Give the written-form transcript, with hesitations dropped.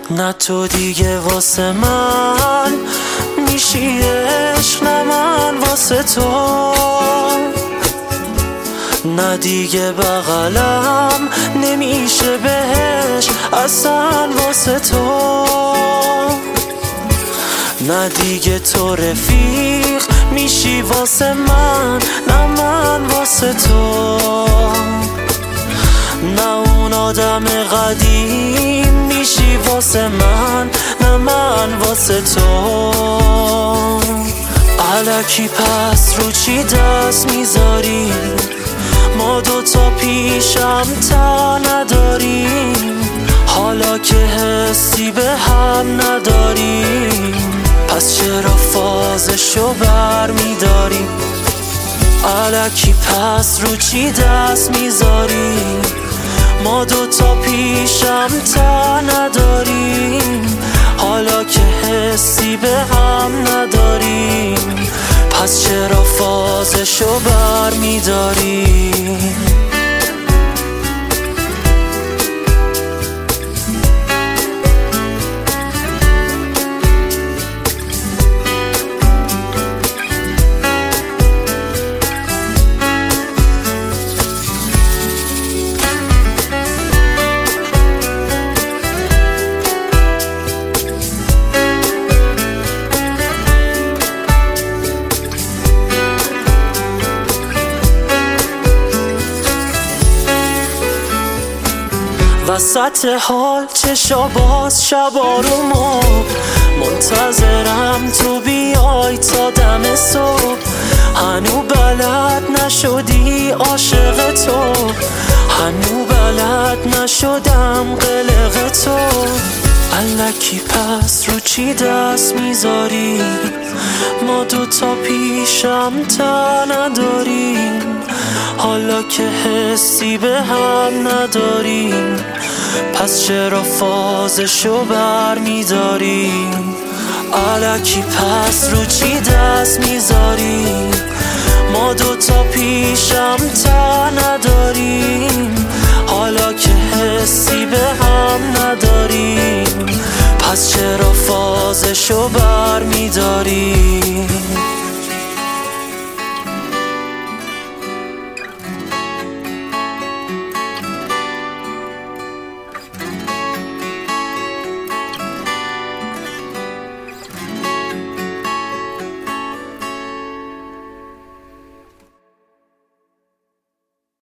نه تو دیگه واسه من میشی عشق، نه من واسه تو. نه دیگه بغلم نمیشه بهش اصلا واسه تو. نه دیگه تو رفیق میشی واسه من، نه من واسه تو. نه اون آدم قدیم میشی واسه من، نه من واسه تو. الکی پس رو چی دست میذاری؟ ما دوتا پیشم تا نداریم، حالا که حسی به هم نداریم، پس چرا فازشو بر میداریم؟ الکی پس رو چی دست میذاری؟ ما دوتا پیشم تا نداریم، حالا که حسی به هم نداریم، پس چرا فازشو بر میداریم؟ وسط حال چشا باز شبا رو منتظرم تو بیای تا دم صبح. هنو بلد نشدی عاشق تو، هنو بلد نشدم قلق تو. الکی پس رو چی دست میذاری؟ ما دوتا پیشم تا نداریم، حالا که حسی به هم نداریم، پس چرا فازشو بر میداریم؟ الکی پس رو چی دست میذاری؟ ما دوتا پیشم تا نداریم، حالا که حسی به هم نداریم، پس چرا فازشو بر میداریم؟